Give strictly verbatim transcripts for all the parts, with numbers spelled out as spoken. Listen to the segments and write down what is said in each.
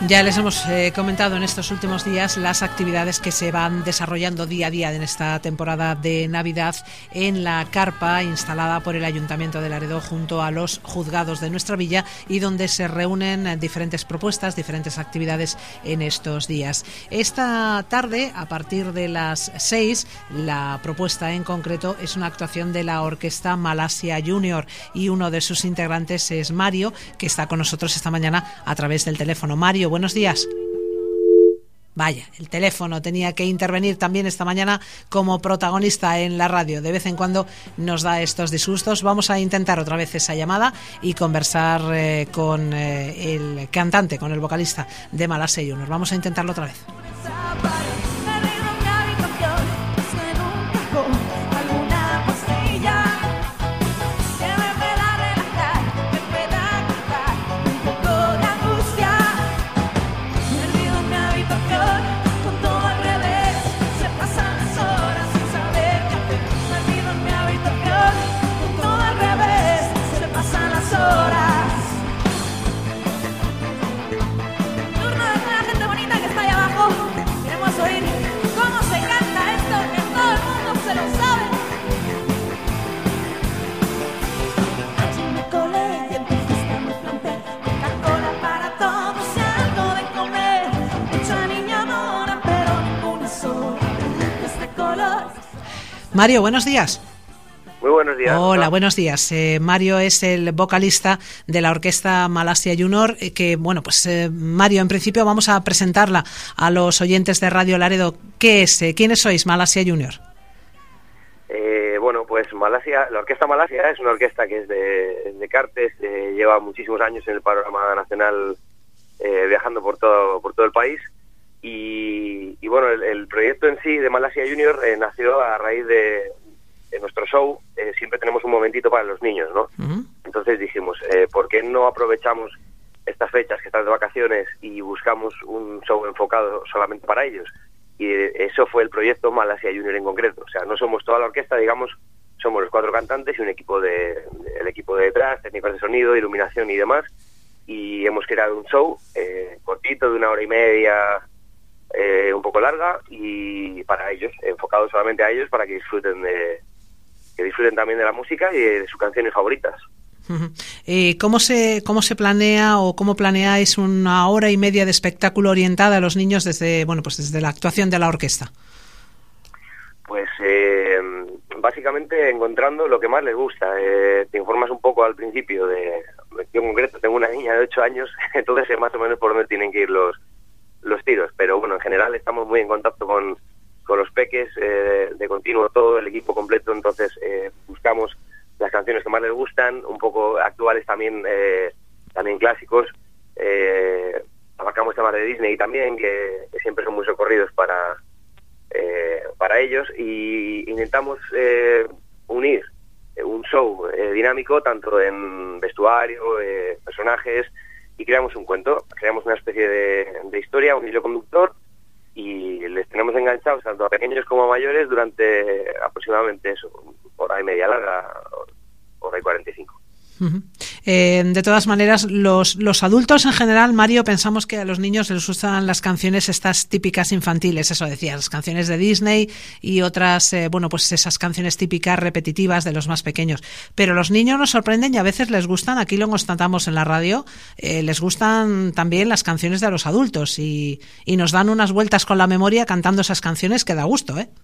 Ya les hemos eh, comentado en estos últimos días las actividades que se van desarrollando día a día en esta temporada de Navidad en la carpa instalada por el Ayuntamiento de Laredo junto a los juzgados de nuestra villa y donde se reúnen diferentes propuestas, diferentes actividades en estos días. Esta tarde, a partir de las seis, la propuesta en concreto es una actuación de la Orquesta Malasia Junior y uno de sus integrantes es Mario, que está con nosotros esta mañana a través del teléfono. Mario, buenos días. Vaya, el teléfono tenía que intervenir también esta mañana como protagonista en la radio. De vez en cuando nos da estos disgustos. Vamos a intentar otra vez esa llamada y conversar eh, con eh, el cantante, con el vocalista de Malasia Junior. Vamos a intentarlo otra vez. Mario, buenos días. Muy buenos días. Hola, ¿no? Buenos días. Eh, Mario es el vocalista de la Orquesta Malasia Junior, eh, que, bueno, pues eh, Mario, en principio vamos a presentarla a los oyentes de Radio Laredo. ¿Qué es? Eh, ¿Quiénes sois, Malasia Junior? Eh, bueno, pues Malasia, la Orquesta Malasia es una orquesta que es de, de Cartes, eh, lleva muchísimos años en el panorama nacional, eh, viajando por todo, por todo el país. Y, y bueno, el, el proyecto en sí de Malasia Junior eh, nació a raíz de, de nuestro show. Eh, siempre tenemos un momentito para los niños, ¿no? Uh-huh. Entonces dijimos, eh, ¿por qué no aprovechamos estas fechas que están de vacaciones y buscamos un show enfocado solamente para ellos? Y eh, eso fue el proyecto Malasia Junior en concreto. O sea, no somos toda la orquesta, digamos, somos los cuatro cantantes y un equipo de, de el equipo de detrás, técnicos de sonido, iluminación y demás. Y hemos creado un show eh, cortito, de una hora y media, Eh, un poco larga, y para ellos, enfocado solamente a ellos, para que disfruten de que disfruten también de la música y de, de sus canciones favoritas. Uh-huh. Eh, ¿Cómo se cómo se planea o cómo planeáis una hora y media de espectáculo orientada a los niños desde bueno pues desde la actuación de la orquesta? Pues eh, básicamente encontrando lo que más les gusta. Eh, te informas un poco al principio de, yo en concreto tengo una niña de ocho años, entonces sé más o menos por dónde tienen que ir los los tiros, pero bueno, en general estamos muy en contacto con, con los peques, eh, de continuo, todo el equipo completo. Entonces eh, buscamos las canciones que más les gustan, un poco actuales también, eh, también clásicos, eh, abarcamos temas de Disney también, que, que siempre son muy socorridos para, eh, para ellos, y intentamos eh, unir un show eh, dinámico, tanto en vestuario, eh, personajes, y creamos un cuento, creamos una especie de, de historia, un hilo conductor, y les tenemos enganchados tanto a pequeños como a mayores durante aproximadamente eso, hora y media larga, hora y cuarenta y cinco. Uh-huh. Eh, de todas maneras, los, los adultos en general, Mario, pensamos que a los niños les gustan las canciones estas típicas infantiles, eso decías, las canciones de Disney y otras, eh, bueno, pues esas canciones típicas repetitivas de los más pequeños. Pero los niños nos sorprenden y a veces les gustan, aquí lo constatamos en la radio, eh, les gustan también las canciones de los adultos y, y nos dan unas vueltas con la memoria cantando esas canciones que da gusto, ¿eh?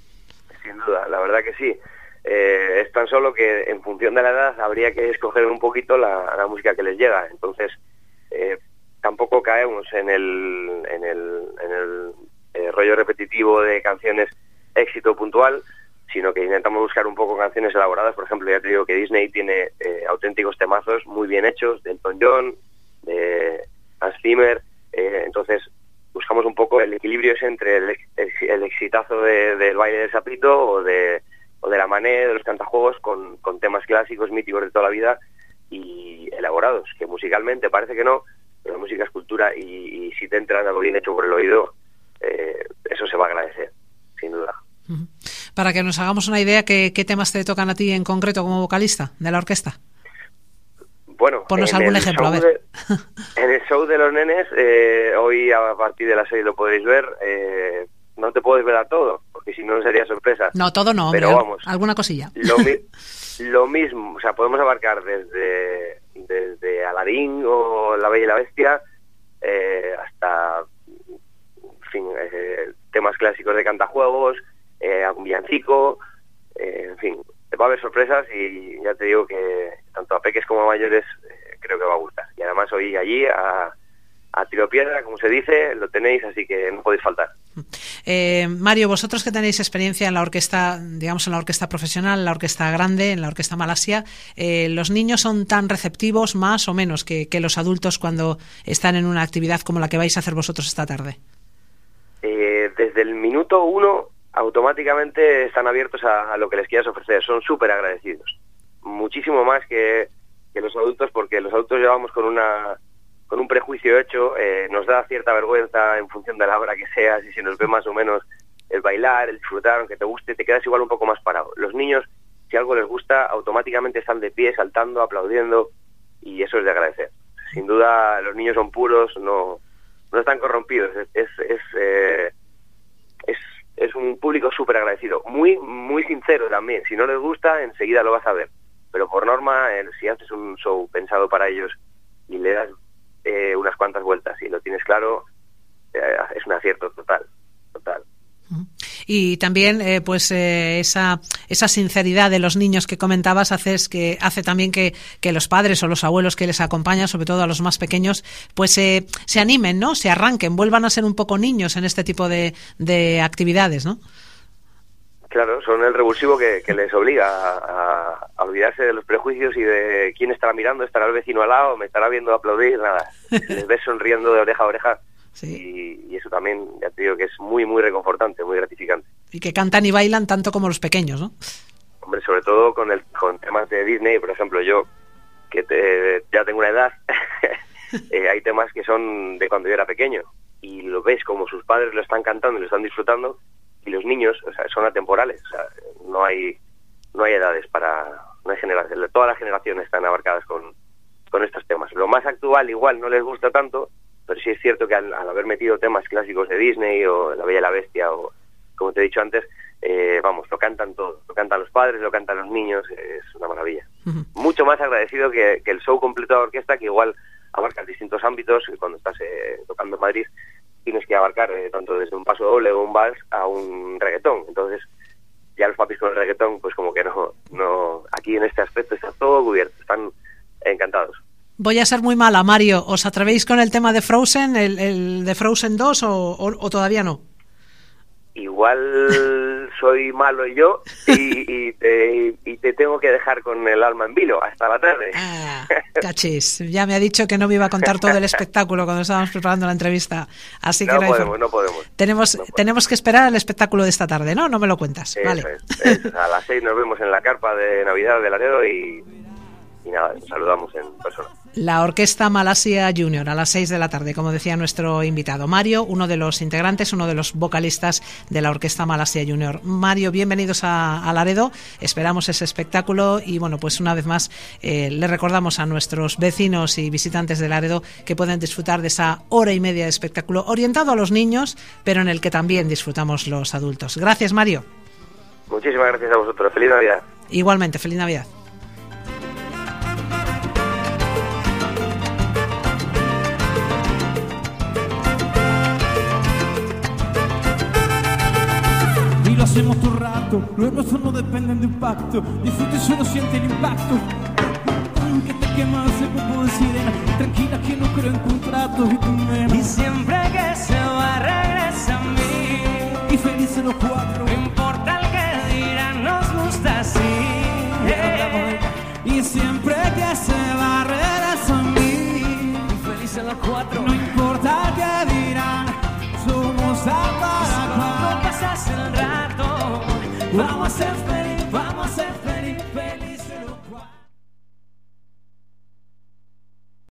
Sin duda, la verdad que sí. Eh, es tan solo que en función de la edad habría que escoger un poquito la, la música que les llega. Entonces eh, tampoco caemos en el en el, en el eh, rollo repetitivo de canciones éxito puntual, sino que intentamos buscar un poco canciones elaboradas. Por ejemplo, ya te digo que Disney tiene eh, auténticos temazos muy bien hechos, de Elton John, de Hans Zimmer. Eh, entonces buscamos un poco el equilibrio ese entre el, el, el exitazo de, del baile del sapito o de o de la Mané, de los cantajuegos, con, con temas clásicos, míticos de toda la vida y elaborados, que musicalmente parece que no, pero la música es cultura, y, y si te entran algo bien hecho por el oído, eh, eso se va a agradecer, sin duda. Uh-huh. Para que nos hagamos una idea, ¿qué, qué temas te tocan a ti en concreto como vocalista de la orquesta? Bueno, ponnos algún ejemplo, a ver. De, en el show de los nenes, eh, hoy a partir de las seis lo podéis ver. Eh, no te puedes ver a todo, porque si no sería sorpresa. No, todo no, pero hombre, vamos, alguna cosilla. Lo, mi, lo mismo, o sea, podemos abarcar desde, desde Aladín o La Bella y la Bestia, eh, hasta, en fin, eh, temas clásicos de cantajuegos, eh, a un villancico, eh, en fin, va a haber sorpresas y ya te digo que tanto a peques como a mayores eh, creo que va a gustar. Y además hoy allí a, a tiro piedra, como se dice, lo tenéis, así que no podéis faltar. Eh, Mario, vosotros que tenéis experiencia en la orquesta, digamos en la orquesta profesional, en la orquesta grande, en la orquesta Malasia, eh, ¿los niños son tan receptivos más o menos que, que los adultos cuando están en una actividad como la que vais a hacer vosotros esta tarde? Eh, desde el minuto uno automáticamente están abiertos a, a lo que les quieras ofrecer, son súper agradecidos, muchísimo más que, que los adultos, porque los adultos llevamos con una con un prejuicio hecho, eh, nos da cierta vergüenza en función de la hora que sea, si se nos ve más o menos el bailar, el disfrutar, aunque te guste, te quedas igual un poco más parado. Los niños, si algo les gusta, automáticamente están de pie, saltando, aplaudiendo, y eso es de agradecer. Sin duda, los niños son puros, no, no están corrompidos, es, es, es, eh, es, es un público súper agradecido, muy, muy sincero también. Si no les gusta, enseguida lo vas a ver, pero por norma, eh, si haces un show pensado para ellos y le das Eh, unas cuantas vueltas y lo tienes claro, eh, es un acierto total, total. Y también eh, pues eh, esa esa sinceridad de los niños que comentabas hace, que, hace también que, que los padres o los abuelos que les acompañan, sobre todo a los más pequeños, pues eh, se animen, ¿no? Se arranquen, vuelvan a ser un poco niños en este tipo de, de actividades, ¿no? Claro, son el revulsivo que, que les obliga a, a olvidarse de los prejuicios y de quién estará mirando, estará el vecino al lado, me estará viendo aplaudir, nada. Les ves sonriendo de oreja a oreja. Sí. Y, y eso también, ya te digo, que es muy, muy reconfortante, muy gratificante. Y que cantan y bailan tanto como los pequeños, ¿no? Hombre, sobre todo con el con temas de Disney, por ejemplo, yo, que te, ya tengo una edad, eh, hay temas que son de cuando yo era pequeño, y lo ves como sus padres lo están cantando y lo están disfrutando, y los niños, o sea, son atemporales, o sea, no hay no hay edades para, no hay generaciones, todas las generaciones están abarcadas con, con estos temas. Lo más actual igual no les gusta tanto, pero sí es cierto que al, al haber metido temas clásicos de Disney o La Bella y la Bestia o, como te he dicho antes, eh, vamos, lo cantan todo, lo cantan los padres, lo cantan los niños, es una maravilla. Uh-huh. Mucho más agradecido que, que el show completo de orquesta, que igual abarca distintos ámbitos, y cuando estás eh, tocando en Madrid tienes que abarcar eh, tanto desde un paso doble o un vals a un reggaetón. Entonces ya los papis con el reggaetón, pues como que no, no, aquí en este aspecto está todo cubierto, están encantados. Voy a ser muy mala, Mario, ¿os atrevéis con el tema de Frozen, el, el de Frozen dos o, o, o todavía no? Igual soy malo yo y, y, te, y te tengo que dejar con el alma en vilo hasta la tarde. Ah, cachis, ya me ha dicho que no me iba a contar todo el espectáculo cuando estábamos preparando la entrevista. Así que no, no podemos, no podemos. Tenemos, no podemos. tenemos que esperar al espectáculo de esta tarde, ¿no? No me lo cuentas. Eso vale. Es, eso es. A las seis nos vemos en la carpa de Navidad de Laredo y, y nada, nos saludamos en persona. La Orquesta Malasia Junior a las seis de la tarde, como decía nuestro invitado Mario, uno de los integrantes, uno de los vocalistas de la Orquesta Malasia Junior. Mario, bienvenidos a, a Laredo, esperamos ese espectáculo y bueno, pues una vez más eh, le recordamos a nuestros vecinos y visitantes de Laredo que pueden disfrutar de esa hora y media de espectáculo orientado a los niños, pero en el que también disfrutamos los adultos. Gracias, Mario. Muchísimas gracias a vosotros. Feliz Navidad. Igualmente, feliz Navidad. Lo hacemos todo el rato, los nuestros no dependen de un pacto. Disfruta y solo siente el impacto. Que te quema ese poco de sirena. Tranquila que no creo en contratos y tú menos. Y siempre que se va regresa a mí. Y felices los cuatro. No importa